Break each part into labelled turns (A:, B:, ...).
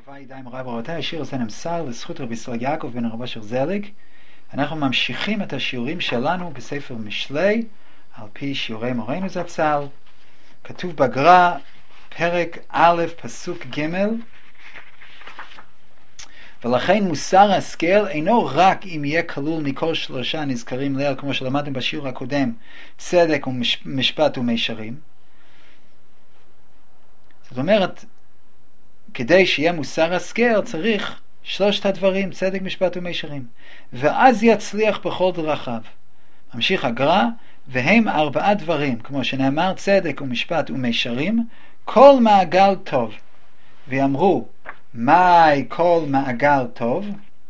A: אהבה ידיים מוריי ורבותיי, השיר הזה נמסר לזכות רבי ישראל יעקב בן הרב אשר זליג. אנחנו ממשיכים את השיעורים שלנו בספר משלי על פי שיעורי מורנו זצ"ל. כתוב בגר"א פרק א' פסוק ג', ולכן מוסר השכל אינו רק אם יהיה כלול מכל שלושה נזכרים לעיל, כמו שלמדנו בשיעור הקודם, צדק ומשפט ומישרים. זאת אומרת, כדי שיהיה מוסר השכל צריך שלושת הדברים, צדק, משפט ומישרים, ואז יצליח בכל דרכיו. ממשיך הגר"א, והם 4 דברים, כמו שנאמר צדק ומשפט ומישרים, כל מעגל טוב. ואמרו, מהי כל מעגל טוב?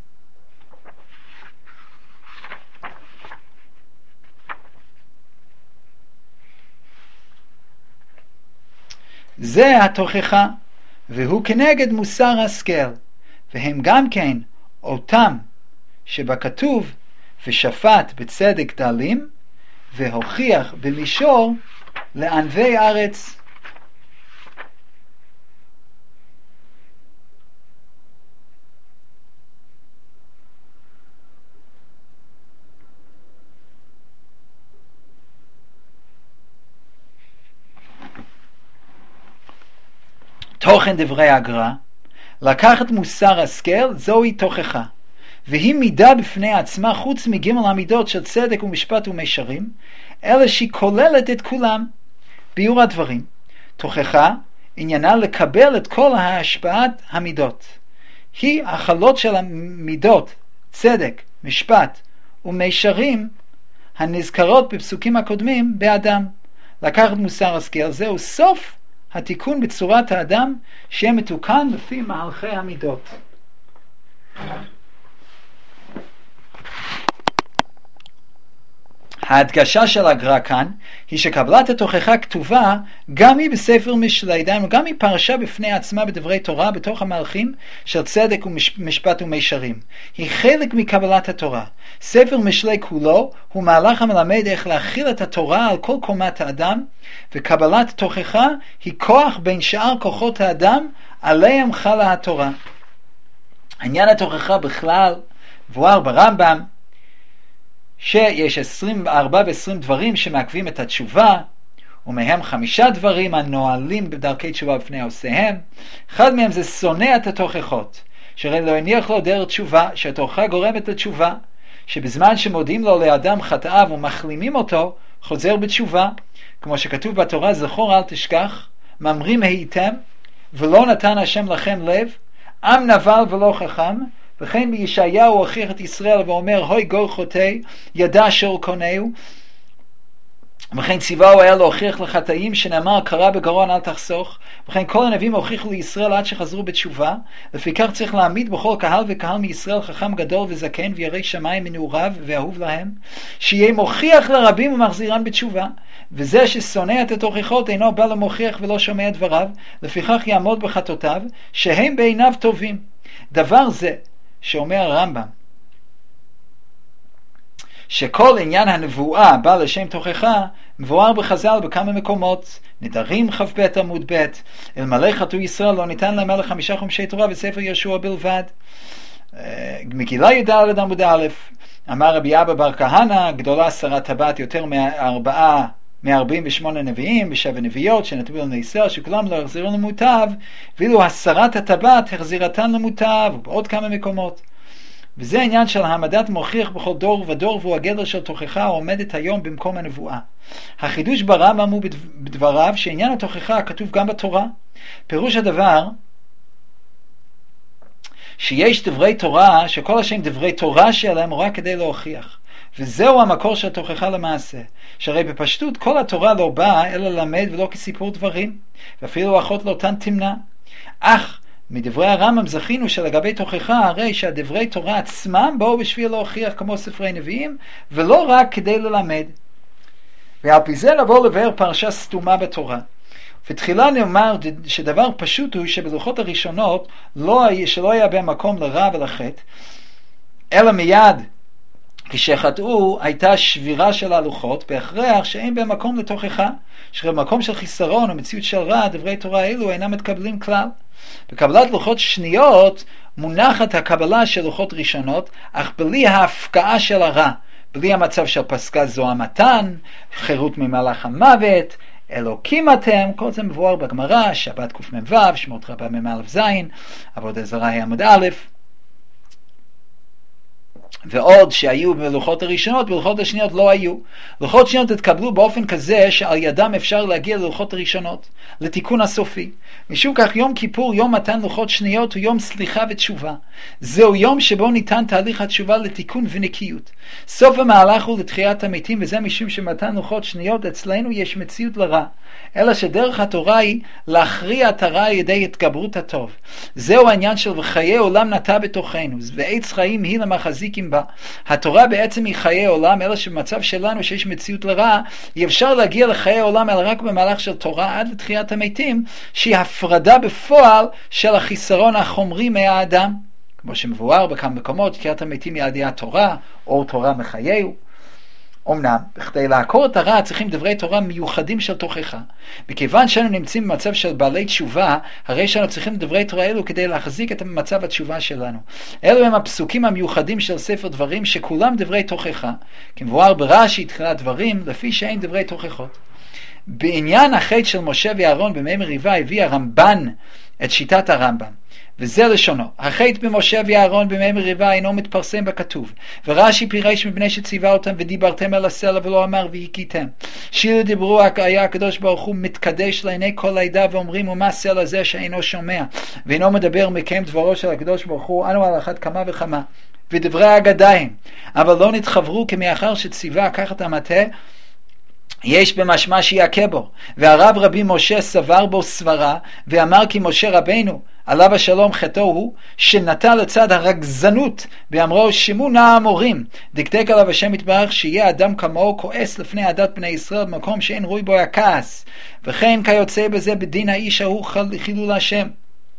A: זה התוכחה, והוא כנגד מוסר השכל, והם גם כן אותם שבכתוב ושפט בצדק דלים והוכיח במישור לענבי ארץ. תוכן דברי הגר"א, לקחת מוסר השכל זוהי תוכחה, והיא מידה בפני עצמה חוץ מג' המידות של צדק ומשפט ומישרים, אלא שהיא כוללת את כולם. ביאור הדברים, תוכחה עניינה לקבל את כל ההשפעת המידות. היא החלות של המידות צדק, משפט ומישרים הנזכרות בפסוקים הקודמים באדם. לקחת מוסר השכל זהו סוף התיקון בצורת האדם, שיהיה מתוקן לפי מהלכי המידות. ההדגשה של הגר"א כאן היא שקבלת התוכחה כתובה גם היא בספר משלי, דהיינו גם היא פרשה בפני עצמה בדברי תורה בתוך המהלכים של צדק ומשפט ומישרים. היא חלק מקבלת התורה. ספר משלי כולו הוא מהלך המלמד איך להכיל את התורה על כל קומת האדם, וקבלת תוכחה היא כוח בין שאר כוחות האדם עליהם חלה התורה. עניין התוכחה בכלל מבואר ברמב"ם, שיש 24 ו-20 דברים שמעכבים את התשובה, ומהם 5 דברים הנועלים בדרכי תשובה בפני עושיהם. אחד מהם זה שונא את התוכחות, שהרי לא הניח לו דרך תשובה, שהתוכחה גורמת לתשובה, שבזמן שמודיעים לו לאדם חטאיו ומחלימים אותו, חוזר בתשובה, כמו שכתוב בתורה, זכור אל תשכח, ממרים הייתם, ולא נתן השם לכם לב, עם נבל ולא חכם. וכן בישעיהו הוכיח את ישראל ואומר, הוי גוי חוטא, ידע אשר קונהו. וכן ציווהו היה להוכיח לחטאים, שנאמר קרא בגרון אל תחסוך. וכן כל הנביאים הוכיחו לישראל עד שחזרו בתשובה. לפיכך צריך להעמיד בכל קהל וקהל מישראל חכם גדול וזקן וירא שמיים מנעוריו ואהוב להם, שיהיה מוכיח לרבים ומחזירם בתשובה. וזה ששונא את התוכחות אינו בא למוכיח ולא שומע דבריו, לפיכך יעמוד בחטאותיו שהם בעיניו טובים. דבר זה שאומר הרמב"ם, שכל עניין הנבואה בא לשם תוכחה, מבואר בחז"ל בכמה מקומות. נדרים כ"ב עמוד ב', אלמלא חטאו ישראל לא ניתן להם אלא 5 חומשי תורה וספר יהושע בלבד. מגילה י"ד עמוד א', אמר רבי אבא בר כהנא, גדולה שרת טבעת יותר מ-48 נביאים ו7 נביאות שנתבו על ישראל, שכולם לא החזירו למוטב, ואילו השרת הטבעת החזירתן למוטב, ובעוד כמה מקומות. וזה העניין של העמדת מוכיח בכל דור ודור, והוא הגדר של תוכחה העומדת היום במקום הנבואה. החידוש ברמב"ם הוא בדבריו שעניין התוכחה כתוב גם בתורה. פירוש הדבר שיש דברי תורה שכל השם דברי תורה שלהם הוא רק כדי להוכיח, וזהו המקור של התוכחה למעשה, שהרי בפשטות כל התורה לא באה אלא ללמד ולא כסיפור דברים, ואפילו אחות לא תן תמנע. אך מדברי הרמב"ם זכינו שלגבי תוכחה הרי שהדברי תורה עצמם באו בשביל להוכיח כמו ספרי נביאים, ולא רק כדי ללמד. ועל פי זה נבוא לבאר פרשה סתומה בתורה. ותחילה נאמר שדבר פשוט הוא שבלוחות הראשונות שלא היה בין מקום לרע ולחטא, אלא מיד כשחטאו הייתה שבירה של הלוחות, בהכרח שאין בהם מקום לתוכחה, שבמקום של חיסרון או מציאות של רע, דברי תורה אלו אינם מתקבלים כלל. בקבלת לוחות שניות מונחת הקבלה של לוחות ראשונות, אך בלי ההפקעה של הרע, בלי המצב של פסקה זוהמתן, חירות ממלאך המוות, אלוקים אתם, כל זה מבואר בגמרא, שבת קמ"ו, שמות רבה מ"א ז', עבודה זרה עמוד א', ועוד שהיו בלוחות הראשונות, בלוחות השניות לא היו. לוחות שניות התקבלו באופן כזה שעל ידם אפשר להגיע ללוחות הראשונות, לתיקון הסופי. משום כך יום כיפור, יום מתן לוחות שניות, הוא יום סליחה ותשובה. זהו יום שבו ניתן תהליך התשובה לתיקון ונקיות. סוף המהלך הוא לתחיית המתים, וזה משום שמתן לוחות שניות אצלנו יש מציאות לרע. אלא שדרך התורה היא להכריע את הרע על ידי התגברות הטוב. זהו העניין של וחיי עולם נטע בתוכנו, ועץ חיים היא למחזיקים בה. התורה בעצם היא חיי עולם, אלא שבמצב שלנו שיש מציאות לרע, אי אפשר להגיע לחיי עולם אלא רק במהלך של תורה עד לתחיית המתים, שהיא הפרדה בפועל של החיסרון החומרי מהאדם. כמו שמבואר בכמה מקומות, תחיית המתים היא על ידי התורה, אור תורה מחייהו. אמנם, בכדי לעקור את הרע צריכים דברי תורה מיוחדים של תוכחה. מכיוון שאנו נמצאים במצב של בעלי תשובה, הרי שאנו צריכים דברי תורה אלו כדי להחזיק את מצב התשובה שלנו. אלו הם הפסוקים המיוחדים של ספר דברים שכולם דברי תוכחה, כמבואר ברש"י תחילת דברים, לפי שאין דברי תוכחות. בעניין החטא של משה ואהרון במי מריבה הביא הרמב"ן את שיטת הרמב"ם. וזה לשונו, החטא במשה ואהרון במי מריבה אינו מתפרסם בכתוב, ורש"י פירש מפני שציווה אותם ודיברתם על הסלע ולא אמר והכיתם. שאילו דיברו היה הקדוש ברוך הוא מתקדש לעיני כל העדה ואומרים ומה סלע זה שאינו שומע ואינו מדבר מקיים דברו של הקדוש ברוך הוא, אנו על אחת כמה וכמה ודברי האגדיים, אבל לא נתחברו כמאחר שציווה לקחת המטה יש במשמע שיעכה בו. והרב רבי משה סבר בו סברה ואמר כי משה רבינו עליו השלום חטאו הוא שנטה לצד הרגזנות באמרו שימו נא המורים, דקדק עליו השם יתברך שיהיה אדם כמוהו כועס לפני עדת בני ישראל במקום שאין רוי בו הכעס, וכן כיוצא בזה בדין האיש ההוא חילול השם,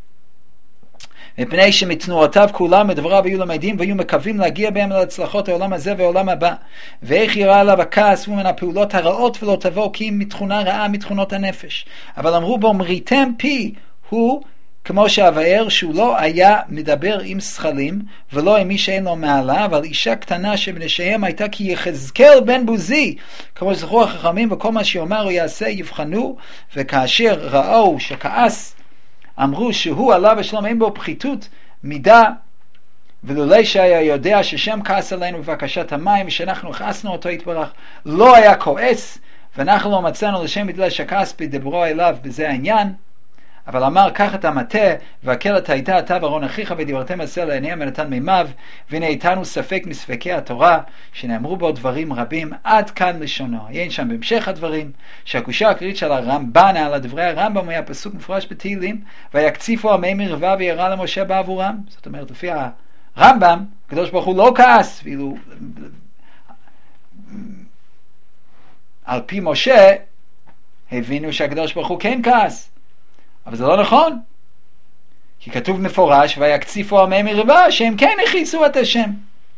A: מפני שמתנועותיו כולם מדבריו היו למדים והיו מקווים להגיע בהם להצלחות העולם הזה והעולם הבא. ואיך יראה עליו הכעס ומן הפעולות הרעות ולא תבוא כי אם מתכונה רעה מתכונות הנפש. אבל אמרו בו מריתם פי הוא כמו שהבאר שהוא לא היה מדבר עם שכלים ולא עם מי שאין לו מעלה, אבל אישה קטנה שבנשיהם הייתה כי יחזקאל בן בוזי, כמו שזכרו החכמים וכל מה שיאמר הוא יעשה יבחנו, וכאשר ראו שכעס אמרו שהוא עליו השלום אין בו פחיתות מידה, ולולי שהיה יודע ששם כעס עלינו בבקשת המים ושאנחנו כעסנו אותו יתברך לא היה כועס, ואנחנו לא מצאנו לשם בגלל שכעס בדברו אליו בזה העניין. אבל אמר קח את המטה והקל את הייתה אתה וארון אחיך ודיברתם על סלע עיניהם ונתן מימיו, והנה איתנו ספק מספקי התורה שנאמרו בו דברים רבים. עד כאן לשונו. אין שם בהמשך הדברים שהקושה הכללית של הרמב"ן על הדברי הרמב"ם היה פסוק מפורש בתהילים ויקציפו המי מרווה וירא למשה בעבורם. זאת אומרת לפי הרמב"ם הקדוש ברוך הוא לא כעס, ואילו על פי משה הבינו שהקדוש ברוך הוא כן כעס, אבל זה לא נכון, כי כתוב מפורש ויקציפו המי מרווה שהם כן הכעיסו את השם.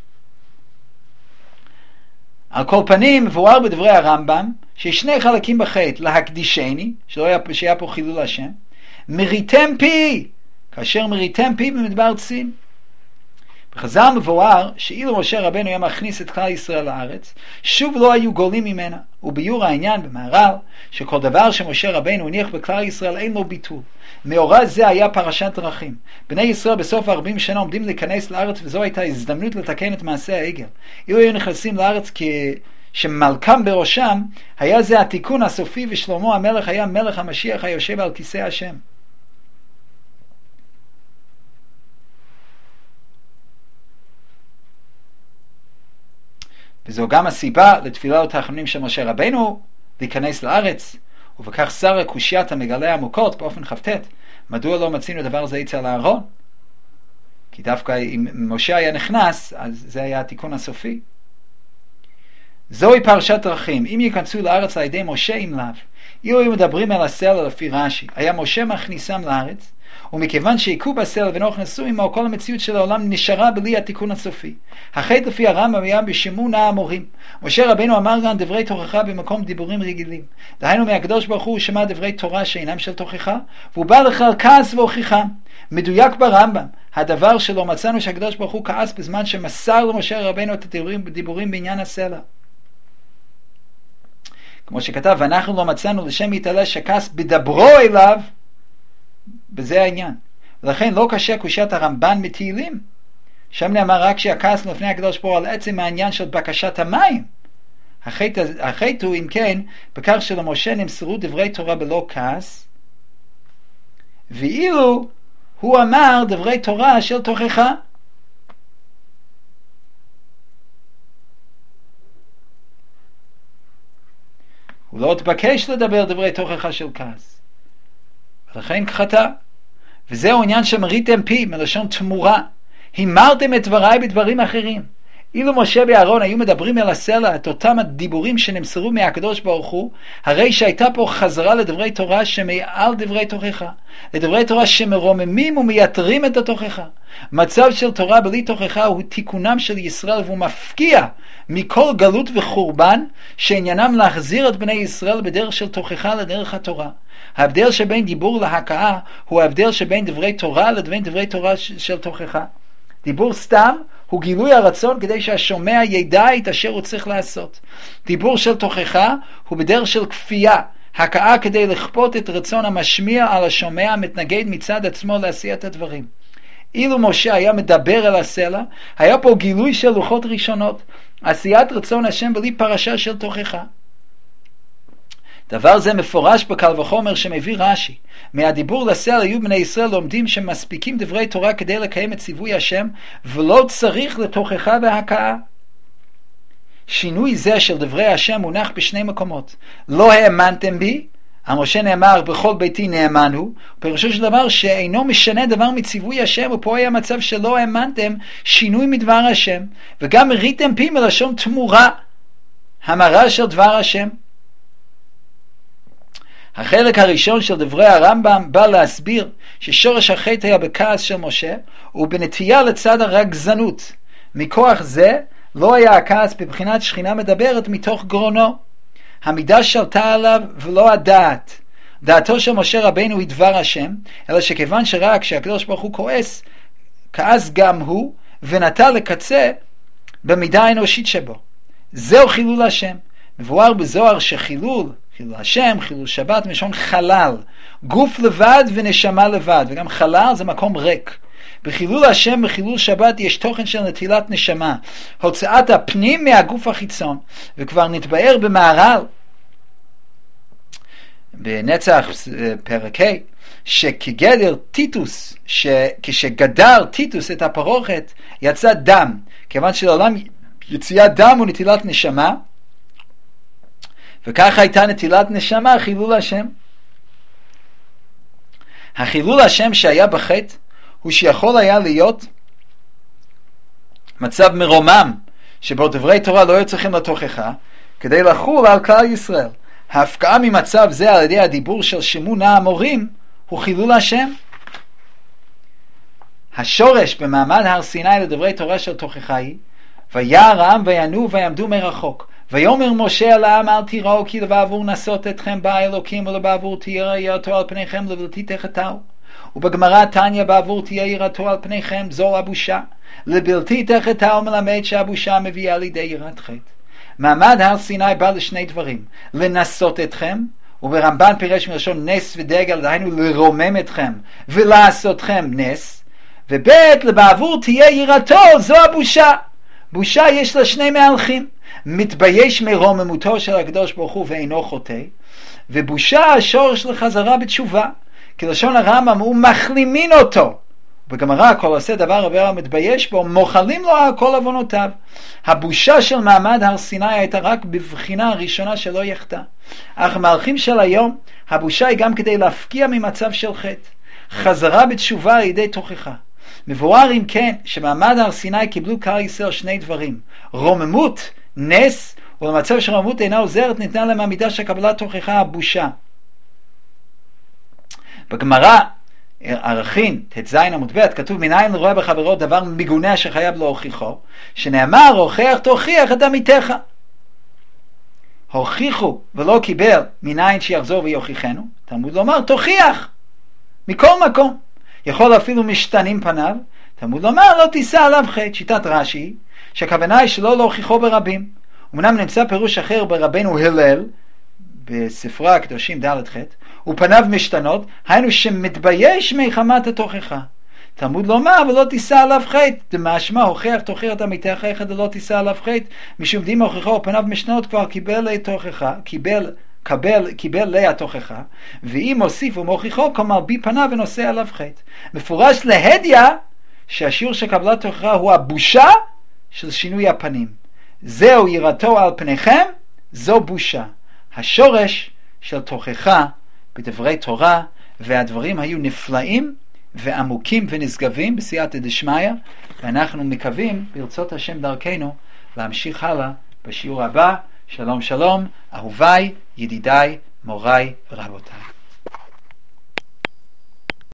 A: על כל פנים מבואר בדברי הרמב"ם שיש שני חלקים בחטא, להקדישני שהיה פה חילול השם, מריתם פי, כאשר מריתם פי במדבר צין. בחז"ל מבואר שאילו משה רבנו היה מכניס את כלל ישראל לארץ שוב לא היו גולים ממנה, וביור העניין במהר"ל שכל דבר שמשה רבנו הניח בכלל ישראל אין לו ביטול. מאורע זה היה פרשת דרכים. בני ישראל בסוף 40 שנה עומדים להיכנס לארץ, וזו הייתה הזדמנות לתקן את מעשה העגל. אילו היו נכנסים לארץ שמלכם בראשם, היה זה התיקון הסופי, ושלמה המלך היה מלך המשיח היושב על כיסא השם. וזו גם הסיבה לתפילה ותחנונים של משה רבנו להיכנס לארץ, ובכך שר הקושיית המגלה עמוקות באופן חפטט. מדוע לא מצינו דבר זה אצל אהרון? כי דווקא אם משה היה נכנס, אז זה היה התיקון הסופי. זוהי פרשת דרכים. אם ייכנסו לארץ על ידי משה אם לאו. אילו היו מדברים על הסלע לפי רש"י, היה משה מכניסם לארץ, ומכיוון שעיכוב הסלע ונוח נשאו עמו, כל המציאות של העולם נשארה בלי התיקון הסופי. החטא לפי הרמב"ם היה בשימון האמורים. משה רבנו אמר גם דברי תוכחה במקום דיבורים רגילים. דהיינו מהקדוש ברוך הוא שמע דברי תורה שאינם של תוכחה, והוא בא לכלל כעס והוכיחה. מדויק ברמב"ם, הדבר שלא מצאנו שהקדוש ברוך הוא כעס בזמן שמסר למשה רבנו את הדיבורים בעניין הסלע. כמו שכתב, ואנחנו לא מצאנו לשם יתעלה שכעס בדברו אליו, בזה העניין. ולכן לא קשה קושיית הרמב"ן מתהילים. שם נאמר רק שהכעס לפני הקדוש ברוך הוא על עצם העניין של בקשת המים. החטא הוא אם כן, בכך שלמשה נמסרו דברי תורה בלא כעס, ואילו הוא אמר דברי תורה של תוכחה. הוא לא התבקש לדבר דברי תוכחה של כעס. ולכן חטא. וזהו עניין שמריתם פי, מלשון תמורה. הימרתם את דבריי בדברים אחרים. אילו משה ואהרון היו מדברים אל הסלע את אותם הדיבורים שנמסרו מהקדוש ברוך הוא, הרי שהייתה פה חזרה לדברי תורה שמעל דברי תוכחה, לדברי תורה שמרוממים ומייתרים את התוכחה. מצב של תורה בלי תוכחה הוא תיקונם של ישראל, והוא מפקיע מכל גלות וחורבן שעניינם להחזיר את בני ישראל בדרך של תוכחה לדרך התורה. ההבדל שבין דיבור להכאה הוא ההבדל שבין דברי תורה לבין דברי תורה של תוכחה. דיבור סתם הוא גילוי הרצון כדי שהשומע ידע את אשר הוא צריך לעשות. דיבור של תוכחה הוא בדרך של כפייה, הכאה כדי לכפות את רצון המשמיע על השומע המתנגד מצד עצמו לעשיית הדברים. אילו משה היה מדבר אל הסלע, היה פה גילוי של לוחות ראשונות, עשיית רצון השם בלי פרשה של תוכחה. דבר זה מפורש בקל וחומר שמביא רש"י. מהדיבור לסלע היו בני ישראל לומדים שמספיקים דברי תורה כדי לקיים את ציווי השם, ולא צריך לתוכחה והכאה. שינוי זה של דברי השם מונח בשני מקומות. לא האמנתם בי, המשה נאמר בכל ביתי נאמנו, פירושו של דבר שאינו משנה דבר מציווי השם, ופה היה מצב שלא האמנתם, שינוי מדבר השם, וגם מריתם פי מלשון תמורה, המרה של דבר השם. החלק הראשון של דברי הרמב"ם בא להסביר ששורש החטא היה בכעס של משה ובנטייה לצד הרגזנות. מכוח זה לא היה הכעס בבחינת שכינה מדברת מתוך גרונו. המידה שלטה עליו ולא הדעת. דעתו של משה רבנו היא דבר השם, אלא שכיוון שרק שהקדוש ברוך הוא כועס, כעס גם הוא ונטה לקצה במידה האנושית שבו. זהו חילול השם. מבואר בזוהר שחילול השם, חילול שבת, משון חלל, גוף לבד ונשמה לבד, וגם חלל זה מקום ריק. בחילול השם בחילול שבת יש תוכן של נטילת נשמה, הוצאת הפנים מהגוף החיצון, וכבר נתבאר במהר"ל בנצח פרק ה' שכגדר טיטוס, כשגדר טיטוס את הפרוכת יצא דם, כיוון שלעולם יציאת דם הוא נטילת נשמה, וכך הייתה נטילת נשמה חילול השם. החילול השם שהיה בחטא הוא שיכול היה להיות מצב מרומם שבו דברי תורה לא היו צריכים לתוכחה כדי לחול על כלל ישראל. ההפקעה ממצב זה על ידי הדיבור של שימון האמורים הוא חילול השם. השורש במעמד הר סיני לדברי תורה של תוכחה היא וירא העם וינו ויעמדו מרחוק. ויאמר משה אל העם אל תיראו כי לבעבור נסות אתכם בא אלוקים ולבעבור תהיה יראתו על פניכם לבלתי תחטאו. ובגמרא תניא בעבור תהיה יראתו על פניכם זו הבושה. לבלתי תחטאו מלמד שהבושה מביאה לידי יראת חטא. מעמד הר סיני בא לשני דברים, לנסות אתכם, וברמב"ן פירש מלשון נס ודגל, דהיינו לרומם אתכם ולעשותכם נס, ובית לבעבור תהיה יראתו זו הבושה. בושה יש לה שני מהלכים, מתבייש מרוממותו של הקדוש ברוך הוא ואינו חוטא, ובושה השורש לחזרה בתשובה, כלשון הרמב"ם הוא מחלימין אותו. בגמרא כל עושה דבר עבר המתבייש בו מוחלים לו על כל עוונותיו. הבושה של מעמד הר סיני הייתה רק בבחינה הראשונה שלא יחטא, אך מהלכים של היום הבושה היא גם כדי להפקיע ממצב של חטא, חזרה בתשובה על ידי תוכחה. מבואר אם כן שמעמד הר סיני קיבלו כלל ישראל שני דברים, רוממות, נס, ולמצב שרוממות אינה עוזרת ניתנה להם המידה של קבלת תוכחה הבושה. בגמרא ערכין, ט"ז עמוד ב', כתוב מניין לרואה בחברו דבר מגונה שחייב להוכיחו, שנאמר הוכח תוכיח את עמיתך. הוכיחו ולא קיבל מניין שיחזור ויוכיחנו, תלמוד לומר תוכיח מכל מקום. יכול אפילו משתנים פניו, תלמוד לומר לא תישא עליו חטא. שיטת רש"י שהכוונה היא שלא להוכיחו ברבים. אמנם נמצא פירוש אחר ברבנו הלל בספרה הקדושים ד' ח', ופניו משתנות, היינו שמתבייש מחמת התוכחה. תלמוד לומר ולא תישא עליו חטא, דמשמע הוכח תוכיח את עמיתך איך דלא תישא עליו חטא, משום דים הוכחו ופניו משתנות כבר קיבל לתוכחה, קיבל להתוכחה, ואם מוסיף ומוכיחו כלומר בי פניו ונושא עליו חטא. מפורש להדיה שהשיעור של קבלת תוכחה הוא הבושה של שינוי הפנים. זהו יראתו על פניכם, זו בושה. השורש של תוכחה בדברי תורה, והדברים היו נפלאים ועמוקים ונשגבים בסייעתא דשמיא, ואנחנו מקווים ברצות השם דרכנו להמשיך הלאה בשיעור הבא. שלום שלום, אהוביי, ידידיי, מוריי ורבותיי.